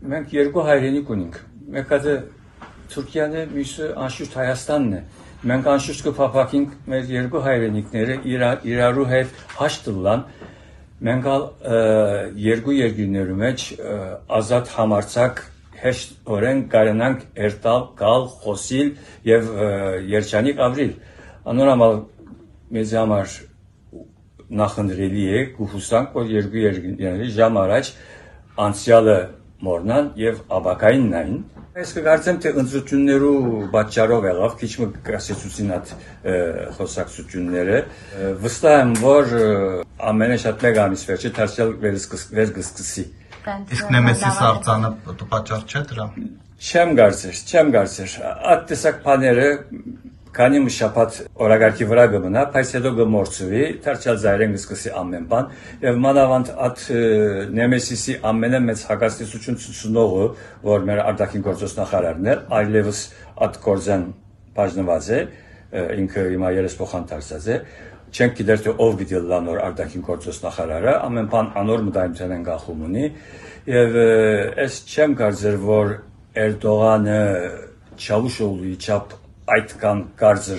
Մենք երկու հայրենիք ունենք։ Մեկը Թուրքիան է, մյուսը անշուշտ Հայաստանն է։ Մենք անշուշտ կփափակենք մեր երկու հայրենիքները իրարու հետ հաշտ տալան։ Մենք երկու երկրներու մեջ ազատ համարցակ հեշտորեն կարենանք երտալ, գալ, խոսիլ եւ երջանիկ ապրիլ։ Անորամալ մեզ համար նախընտրելի է կհուսանք, որ երկու երկրների ժամ առաջ անցյալը մորնան եւ ապակային նային։ Ես կգործեմ, թե ընտրություններու պատճառով եղավ, քիչ մը կասեցուցին այդ խոսակցությունները։ Վստահ եմ, որ ամենը շատ մեկ ամիս վերջը դարձյալ վերսկսի։ Իսկ Նեմեսիս արձանը պատճառ չէ դրա։ Չեմ կարծեր։ Այդ տեսակ բաները քանի մի շաբաթ օրագարկի վրա կմնա, բայց հետո կմորցվի, դարձյալ զայրեն կսկսի ամեն բան, եւ մանավանդ այդ Նեմեսիսի ամենամեծ հակասեցություն ցուցնողը, որ մեր արտաքին գործոս նախարարն է, այլևս այդ գործան բաժնված է, ինքը հիմա երեսփոխան դարձած է, չենք գիտեր թե ով գիտի լա նոր արտաքին գործոս նախարարը, ամեն բան անոր մտայնության են գախում ունի, եւ ես չեմ կարծեր, որ Էրդողանը Չավուշօղլուի չափ այդքան կարծր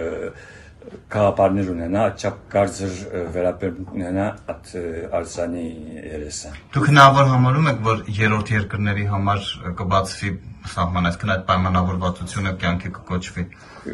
կաղապարներ ունենա, այդչափ կարծր վերաբերմունք ունենա այդ արձանի երեսը։ Դուք հնարավոր համարում եք, որ երրորդ երկրների համար կբացվի սահման, այսինքն այդ պայմանավորվածությունը կյանքի կկոչվի։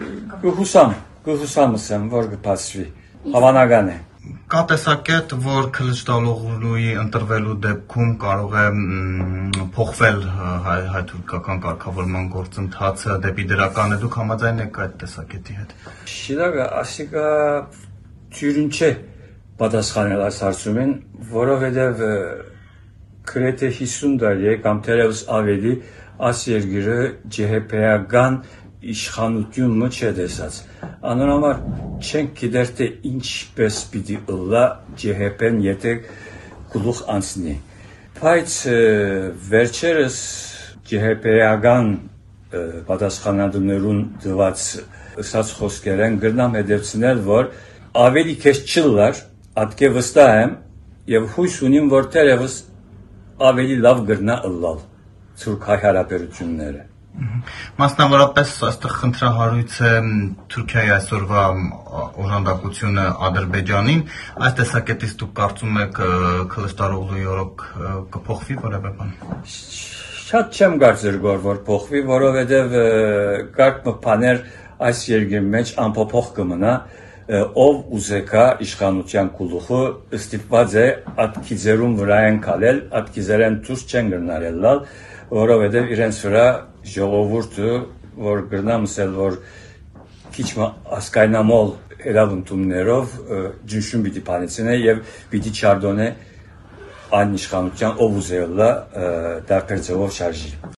Կհուսամ ասեմ, որ կբացվի, հավանական է։ Կա տեսակետ, որ Քılıçdaroğlu'ի ընտրվելու դեպքում կարող է փոխվել հայ-թուրքական կարգավորման գործընթացը դեպի դրականը, դուք համաձայն եք այդ տեսակետի հետ։ Շիրակը ասիկա թյուրին չէ պատասխանել այս հարցումին, որովհետև գրեթե 50 տարի է կամ թերևս ավելի այս երկիրը ջեհեպեական իշխանությունը չէ տեսած։ Անոնամար չենք գիտեր թե ինչպես պիտի ըլլա ջեհեպեն եթե գլուխ անցնի։ Բայց վերջերս ջեհեպեական պատասխանատուներուն դված ըսած խոսքերեն գրնամ հետևցնել, որ ավելի քեզ չլար, ատկե վստահ եմ եւ հույս ունիմ, որ թերևս ավելի լավ գրնա ըլլալ թուրք-հայ հարաբերությունները։ Մասնավորապես այստեղ խնդրահարույց է Թուրքիայի այսօրվա օժանդակությունը Ադրբեջանին, այս տեսակետից դուք կարծում եք Քılıçdaroğlu'ի օրոք կփոխվի որևէ բան։ Շատ չեմ կարծեր որ փոխվի, որովհետև կարգ բաներ այս երկրի մեջ անփոփոխ կմնա, ով ուզեկա իշխանության գլուխը ստիպված է այդ քիզերուն վրա են կալել, այդ քիզերեն դուրս չեն գնարել, որովհետև իրենց վրա ժողովուրդը, որ գրնամ ասել, որ քիչ հասկայնամոլ հրավնդումներով ջնշում պիտի բանեցնե եւ պիտի չարդոնե այն իշխանության ով ուզելա դարբեր ձևով շարժի։